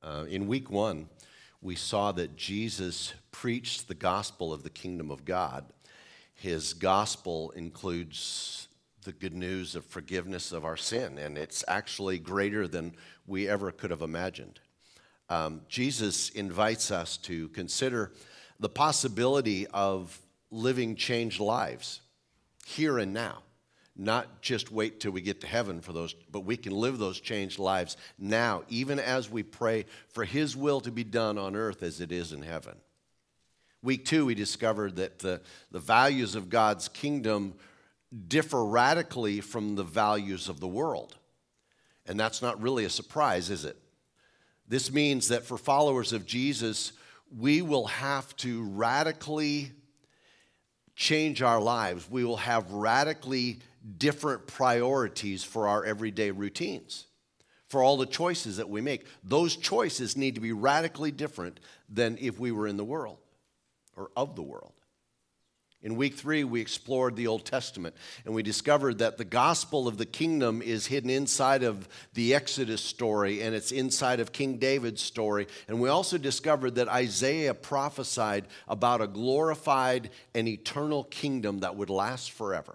In week one, we saw that Jesus preached the gospel of the kingdom of God. His gospel includes the good news of forgiveness of our sin, and it's actually greater than we ever could have imagined. Jesus invites us to consider the possibility of living changed lives here and now. Not just wait till we get to heaven for those, but we can live those changed lives now, even as we pray for His will to be done on earth as it is in heaven. Week two, we discovered that the values of God's kingdom differ radically from the values of the world. And that's not really a surprise, is it? This means that for followers of Jesus, we will have to radically change our lives. We will have radically different priorities for our everyday routines, for all the choices that we make. Those choices need to be radically different than if we were in the world or of the world. In week three, we explored the Old Testament, and we discovered that the gospel of the kingdom is hidden inside of the Exodus story, and it's inside of King David's story. And we also discovered that Isaiah prophesied about a glorified and eternal kingdom that would last forever.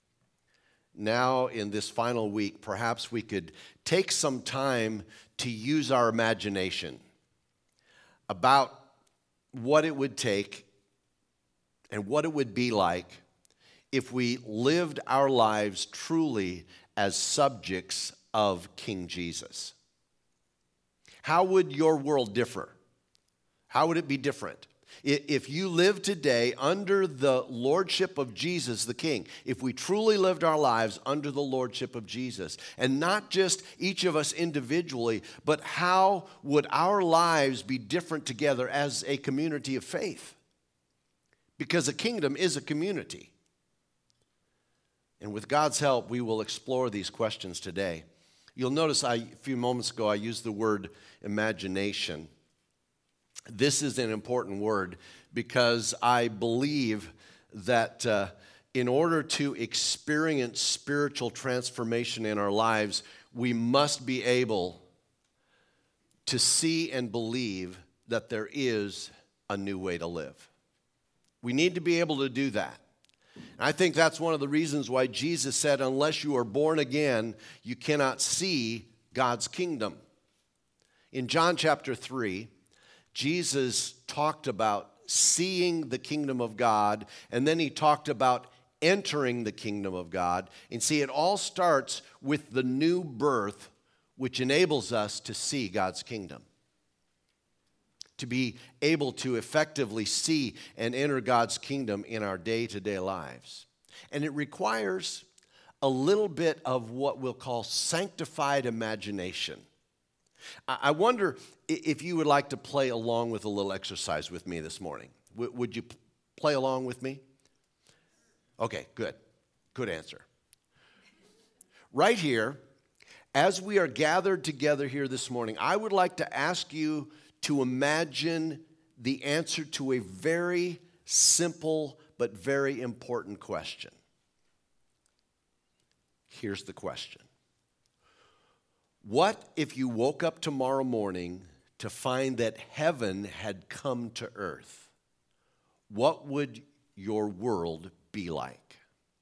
Now, in this final week, perhaps we could take some time to use our imagination about what it would take and what it would be like if we lived our lives truly as subjects of King Jesus. How would your world differ? How would it be different? If you live today under the lordship of Jesus the King, if we truly lived our lives under the lordship of Jesus, and not just each of us individually, but how would our lives be different together as a community of faith? Because a kingdom is a community. And with God's help, we will explore these questions today. You'll notice a few moments ago I used the word imagination. This is an important word because I believe that in order to experience spiritual transformation in our lives, we must be able to see and believe that there is a new way to live. We need to be able to do that. And I think that's one of the reasons why Jesus said, unless you are born again, you cannot see God's kingdom. In John chapter 3, Jesus talked about seeing the kingdom of God, and then he talked about entering the kingdom of God. And see, it all starts with the new birth, which enables us to see God's kingdom, to be able to effectively see and enter God's kingdom in our day-to-day lives. And it requires a little bit of what we'll call sanctified imagination. I wonder if you would like to play along with a little exercise with me this morning. Would you play along with me? Okay, good. Good answer. Right here, as we are gathered together here this morning, I would like to ask you to imagine the answer to a very simple but very important question. Here's the question. What if you woke up tomorrow morning to find that heaven had come to earth? What would your world be like?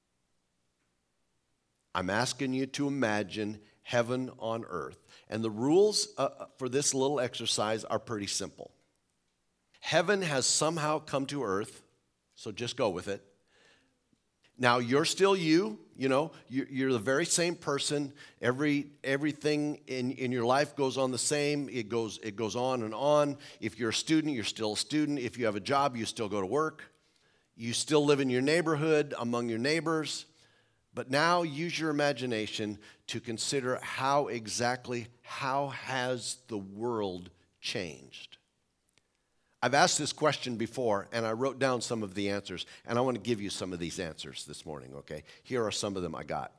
I'm asking you to imagine heaven on earth. And the rules for this little exercise are pretty simple. Heaven has somehow come to earth, so just go with it. Now, you're still you know, you're the very same person. Everything in your life goes on the same. It goes on and on. If you're a student, you're still a student. If you have a job, you still go to work. You still live in your neighborhood among your neighbors. But now use your imagination to consider how has the world changed? I've asked this question before, and I wrote down some of the answers, and I want to give you some of these answers this morning, okay? Here are some of them I got.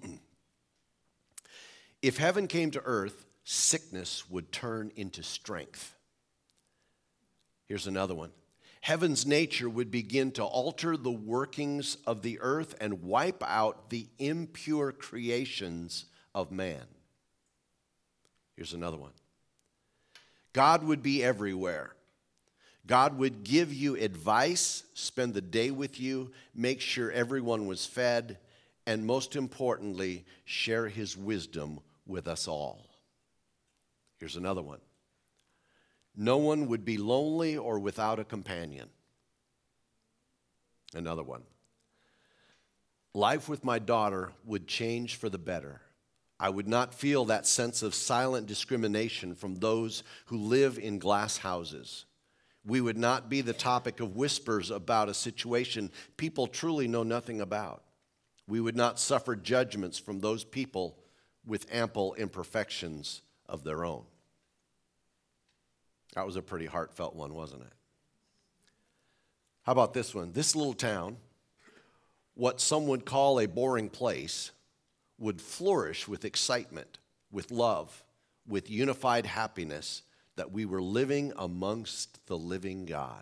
If heaven came to earth, sickness would turn into strength. Here's another one. Heaven's nature would begin to alter the workings of the earth and wipe out the impure creations of man. Here's another one. God would be everywhere. God would give you advice, spend the day with you, make sure everyone was fed, and most importantly, share his wisdom with us all. Here's another one. No one would be lonely or without a companion. Another one. Life with my daughter would change for the better. I would not feel that sense of silent discrimination from those who live in glass houses. We would not be the topic of whispers about a situation people truly know nothing about. We would not suffer judgments from those people with ample imperfections of their own. That was a pretty heartfelt one, wasn't it? How about this one? This little town, what some would call a boring place, would flourish with excitement, with love, with unified happiness that we were living amongst the living God.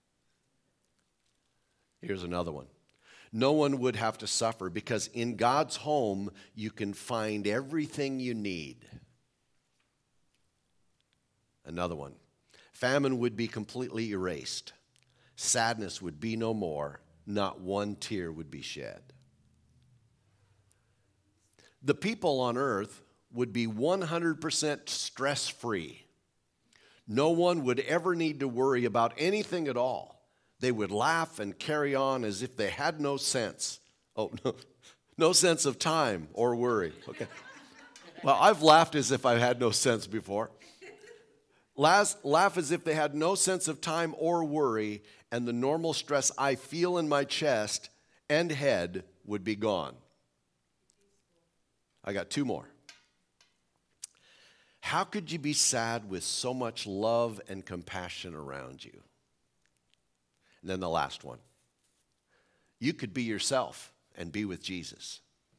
Here's another one. No one would have to suffer because in God's home you can find everything you need. Another one. Famine would be completely erased. Sadness would be no more. Not one tear would be shed. The people on earth would be 100% stress-free. No one would ever need to worry about anything at all. They would laugh and carry on as if they had no sense. Oh, no sense of time or worry. Okay. Well, I've laughed as if I had no sense before. Laugh as if they had no sense of time or worry, and the normal stress I feel in my chest and head would be gone. I got two more. How could you be sad with so much love and compassion around you? And then the last one. You could be yourself and be with Jesus.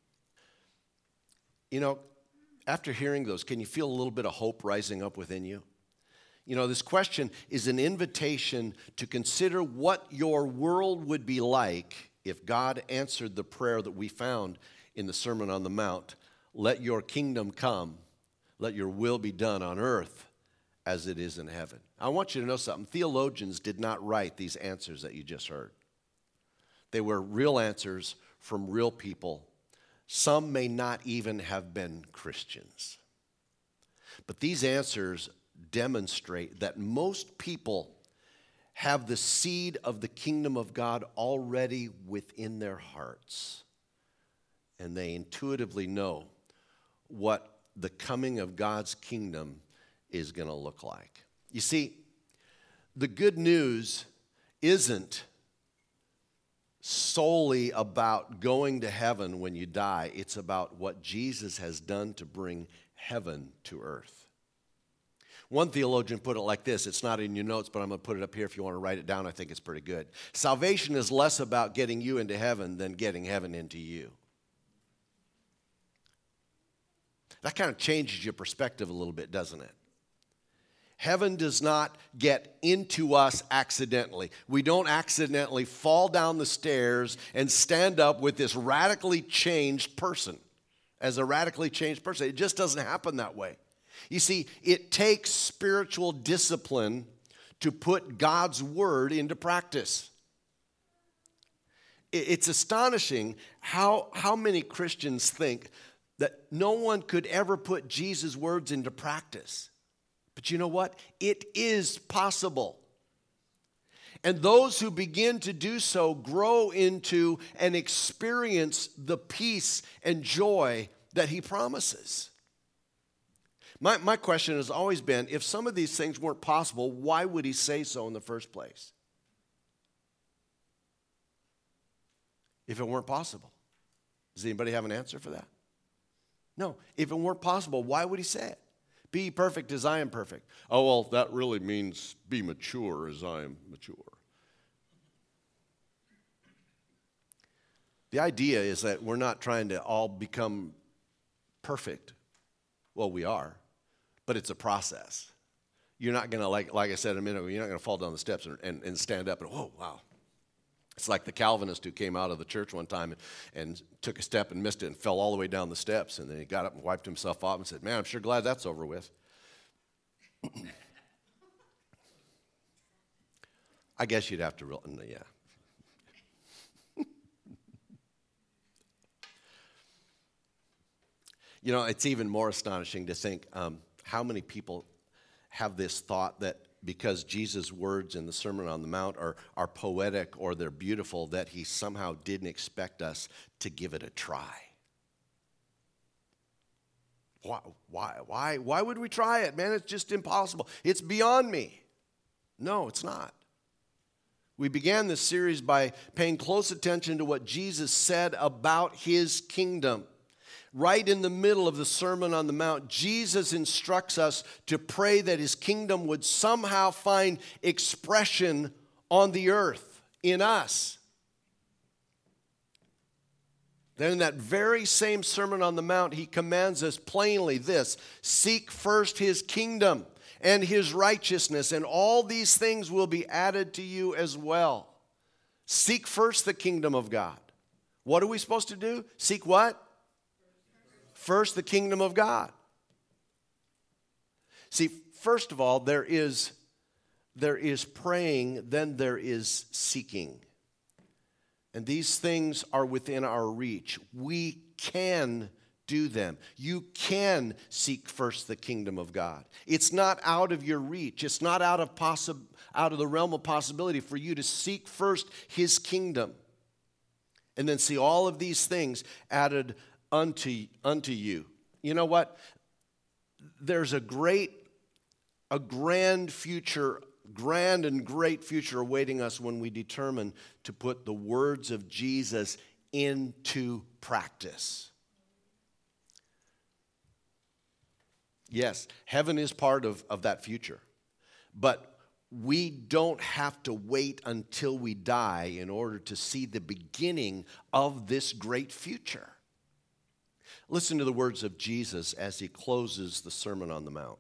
You know, after hearing those, can you feel a little bit of hope rising up within you? You know, this question is an invitation to consider what your world would be like if God answered the prayer that we found in the Sermon on the Mount. Let your kingdom come. Let your will be done on earth as it is in heaven. I want you to know something. Theologians did not write these answers that you just heard. They were real answers from real people. Some may not even have been Christians. But these answers demonstrate that most people have the seed of the kingdom of God already within their hearts. And they intuitively know what the coming of God's kingdom is going to look like. You see, the good news isn't solely about going to heaven when you die. It's about what Jesus has done to bring heaven to earth. One theologian put it like this. It's not in your notes, but I'm going to put it up here if you want to write it down. I think it's pretty good. Salvation is less about getting you into heaven than getting heaven into you. That kind of changes your perspective a little bit, doesn't it? Heaven does not get into us accidentally. We don't accidentally fall down the stairs and stand up with this radically changed person. As a radically changed person, it just doesn't happen that way. You see, it takes spiritual discipline to put God's word into practice. It's astonishing how many Christians think that no one could ever put Jesus' words into practice. But you know what? It is possible. And those who begin to do so grow into and experience the peace and joy that he promises. My question has always been, if some of these things weren't possible, why would he say so in the first place? If it weren't possible. Does anybody have an answer for that? No. If it weren't possible, why would he say it? Be perfect as I am perfect. Oh, well, that really means be mature as I am mature. The idea is that we're not trying to all become perfect. Well, we are, but it's a process. You're not going to, like I said a minute ago, you're not going to fall down the steps and stand up and, whoa, wow. It's like the Calvinist who came out of the church one time and took a step and missed it and fell all the way down the steps. And then he got up and wiped himself off and said, man, I'm sure glad that's over with. I guess you'd have to, yeah. You know, it's even more astonishing to think how many people have this thought that because Jesus' words in the Sermon on the Mount are poetic or they're beautiful, that he somehow didn't expect us to give it a try. Why would we try it, man? It's just impossible. It's beyond me. No, it's not. We began this series by paying close attention to what Jesus said about his kingdom. Right in the middle of the Sermon on the Mount, Jesus instructs us to pray that his kingdom would somehow find expression on the earth, in us. Then in that very same Sermon on the Mount, he commands us plainly this: seek first his kingdom and his righteousness, and all these things will be added to you as well. Seek first the kingdom of God. What are we supposed to do? Seek what? First, the kingdom of God. See, first of all, there is praying, then there is seeking. And these things are within our reach. We can do them. You can seek first the kingdom of God. It's not out of your reach. It's not out of the realm of possibility for you to seek first his kingdom and then see all of these things added unto you. You know what? There's a grand and great future awaiting us when we determine to put the words of Jesus into practice. Yes, heaven is part of that future. But we don't have to wait until we die in order to see the beginning of this great future. Listen to the words of Jesus as he closes the Sermon on the Mount.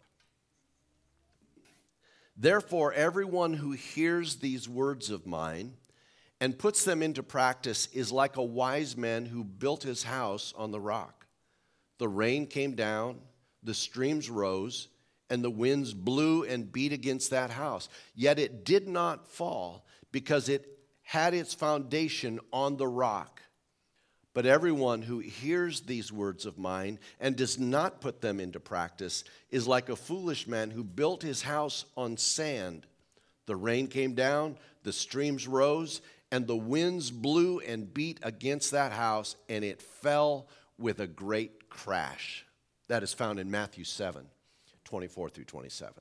Therefore, everyone who hears these words of mine and puts them into practice is like a wise man who built his house on the rock. The rain came down, the streams rose, and the winds blew and beat against that house. Yet it did not fall because it had its foundation on the rock. But everyone who hears these words of mine and does not put them into practice is like a foolish man who built his house on sand. The rain came down, the streams rose, and the winds blew and beat against that house, and it fell with a great crash. That is found in Matthew 7, 24 through 27.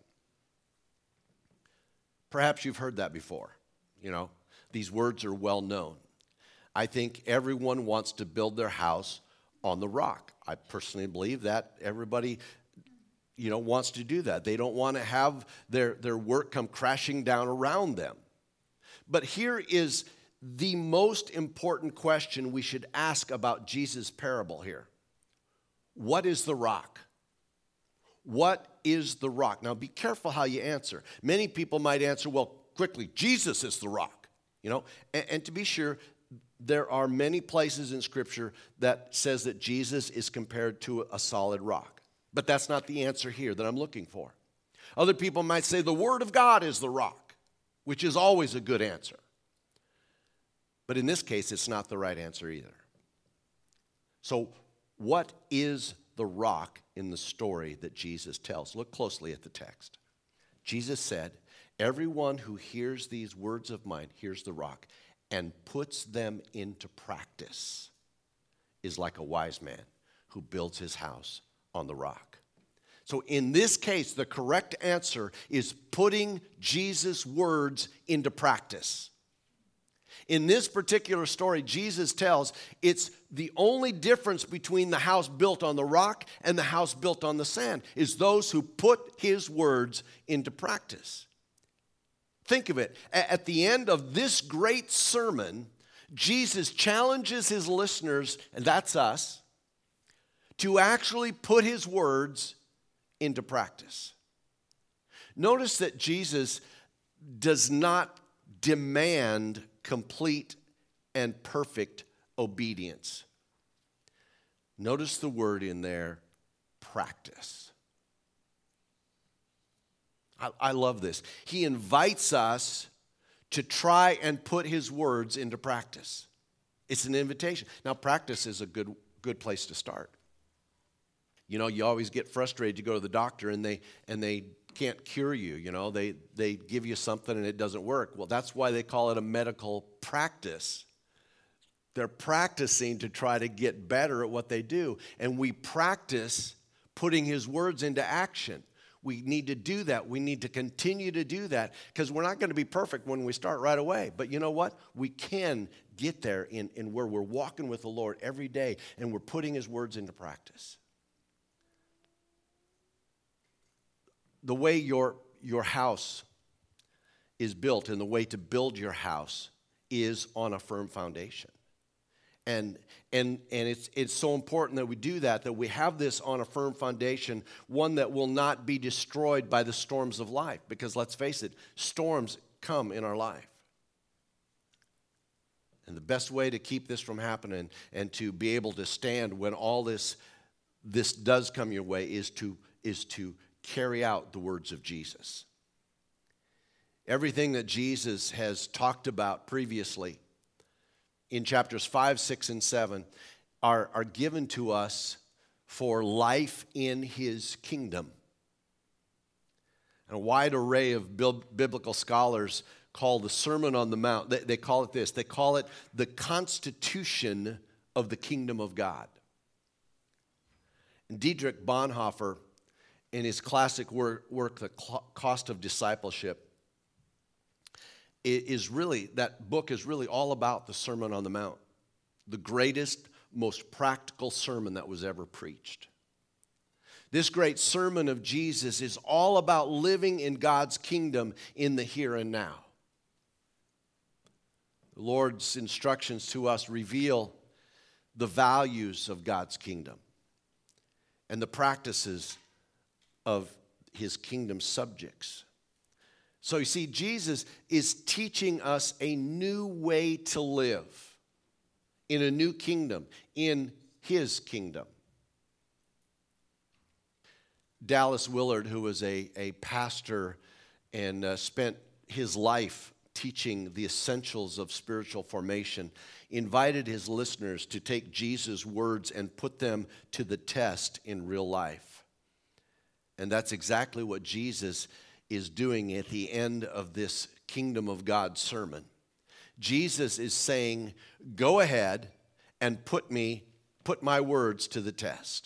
Perhaps you've heard that before. You know, these words are well known. I think everyone wants to build their house on the rock. I personally believe that everybody, wants to do that. They don't want to have their work come crashing down around them. But here is the most important question we should ask about Jesus' parable here. What is the rock? What is the rock? Now, be careful how you answer. Many people might answer, well, quickly, Jesus is the rock. And to be sure, there are many places in Scripture that says that Jesus is compared to a solid rock. But that's not the answer here that I'm looking for. Other people might say the Word of God is the rock, which is always a good answer. But in this case, it's not the right answer either. So what is the rock in the story that Jesus tells? Look closely at the text. Jesus said, everyone who hears these words of mine, here's the rock, and puts them into practice is like a wise man who builds his house on the rock. So in this case, the correct answer is putting Jesus' words into practice. In this particular story, Jesus tells it's the only difference between the house built on the rock and the house built on the sand is those who put his words into practice. Think of it. At the end of this great sermon, Jesus challenges his listeners, and that's us, to actually put his words into practice. Notice that Jesus does not demand complete and perfect obedience. Notice the word in there, practice. I love this. He invites us to try and put his words into practice. It's an invitation. Now, practice is a good place to start. You know, you always get frustrated. You go to the doctor and they can't cure you. You know, they give you something and it doesn't work. Well, that's why they call it a medical practice. They're practicing to try to get better at what they do. And we practice putting his words into action. We need to do that. We need to continue to do that because we're not going to be perfect when we start right away. But you know what? We can get there in where we're walking with the Lord every day and we're putting his words into practice. The way your house is built and the way to build your house is on a firm foundation. And it's so important that we do that we have this on a firm foundation, one that will not be destroyed by the storms of life. Because let's face it, storms come in our life. And the best way to keep this from happening and to be able to stand when all this does come your way is to carry out the words of Jesus. Everything that Jesus has talked about previously in chapters 5, 6, and 7 are given to us for life in his kingdom. And a wide array of biblical scholars call the Sermon on the Mount, they call it this, they call it the constitution of the kingdom of God. And Dietrich Bonhoeffer, in his classic work, The Cost of Discipleship, that book is really all about the Sermon on the Mount, the greatest, most practical sermon that was ever preached. This great sermon of Jesus is all about living in God's kingdom in the here and now. The Lord's instructions to us reveal the values of God's kingdom and the practices of his kingdom subjects. So you see, Jesus is teaching us a new way to live in a new kingdom, in his kingdom. Dallas Willard, who was a pastor and spent his life teaching the essentials of spiritual formation, invited his listeners to take Jesus' words and put them to the test in real life. And that's exactly what Jesus is doing at the end of this Kingdom of God sermon. Jesus is saying, go ahead and put my words to the test.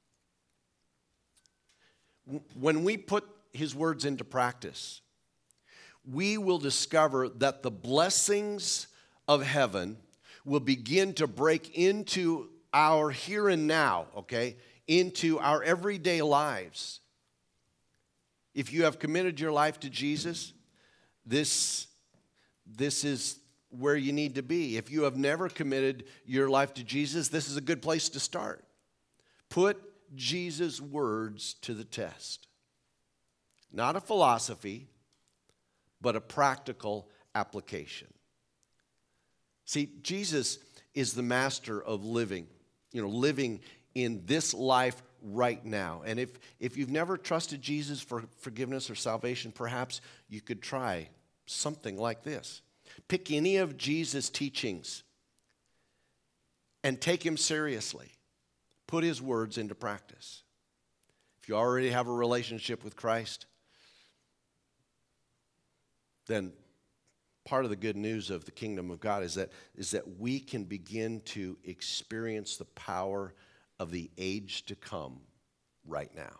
When we put his words into practice, we will discover that the blessings of heaven will begin to break into our here and now, okay, into our everyday lives. If you have committed your life to Jesus, this is where you need to be. If you have never committed your life to Jesus, this is a good place to start. Put Jesus' words to the test. Not a philosophy, but a practical application. See, Jesus is the master of living in this life right now. And if you've never trusted Jesus for forgiveness or salvation, perhaps you could try something like this. Pick any of Jesus' teachings and take him seriously. Put his words into practice. If you already have a relationship with Christ, then part of the good news of the kingdom of God is that we can begin to experience the power of the age to come right now.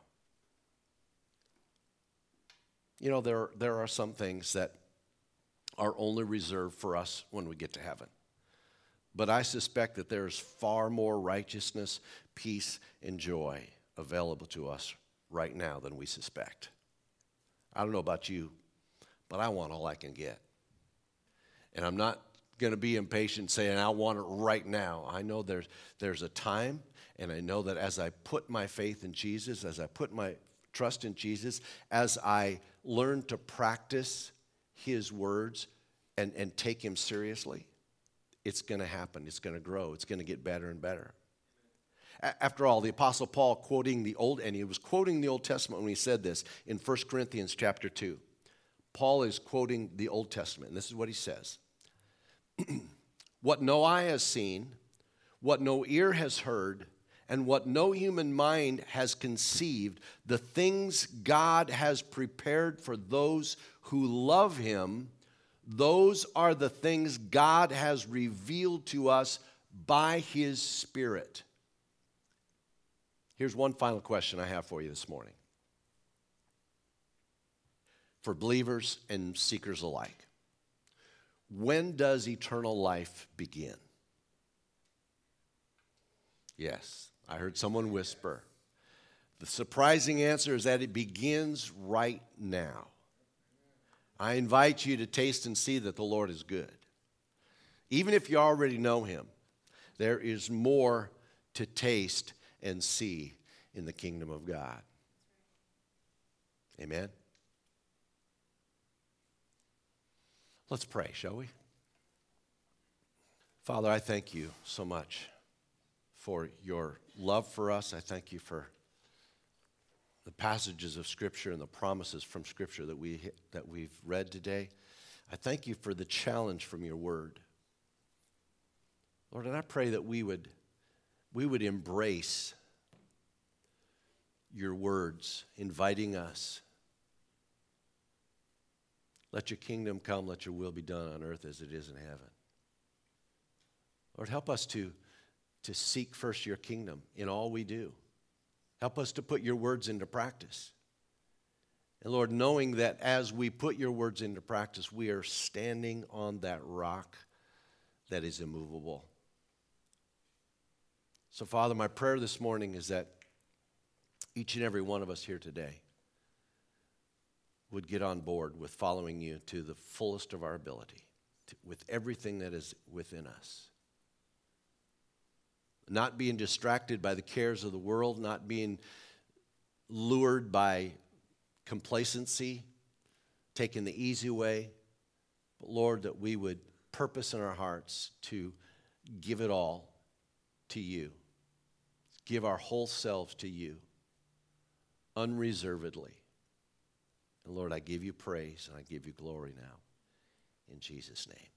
You know, there are some things that are only reserved for us when we get to heaven. But I suspect that there's far more righteousness, peace, and joy available to us right now than we suspect. I don't know about you, but I want all I can get. And I'm not going to be impatient saying I want it right now. I know there's a time, and I know that as I put my faith in Jesus, as I put my trust in Jesus, as I learn to practice his words and take him seriously, it's going to happen. It's going to grow. It's going to get better and better. After all, the Apostle Paul he was quoting the Old Testament when he said this in 1 Corinthians chapter 2. Paul is quoting the Old Testament, and this is what he says. What no eye has seen, what no ear has heard, and what no human mind has conceived, the things God has prepared for those who love him, those are the things God has revealed to us by his Spirit. Here's one final question I have for you this morning, for believers and seekers alike. When does eternal life begin? Yes, I heard someone whisper. The surprising answer is that it begins right now. I invite you to taste and see that the Lord is good. Even if you already know him, there is more to taste and see in the kingdom of God. Amen? Let's pray, shall we? Father, I thank you so much for your love for us. I thank you for the passages of Scripture and the promises from Scripture that we've read today. I thank you for the challenge from your word. Lord, and I pray that we would embrace your words, inviting us. Let your kingdom come, let your will be done on earth as it is in heaven. Lord, help us to seek first your kingdom in all we do. Help us to put your words into practice. And Lord, knowing that as we put your words into practice, we are standing on that rock that is immovable. So, Father, my prayer this morning is that each and every one of us here today would get on board with following you to the fullest of our ability, with everything that is within us. Not being distracted by the cares of the world, not being lured by complacency, taking the easy way, but Lord, that we would purpose in our hearts to give it all to you, give our whole selves to you, unreservedly. And Lord, I give you praise and I give you glory now, in Jesus' name.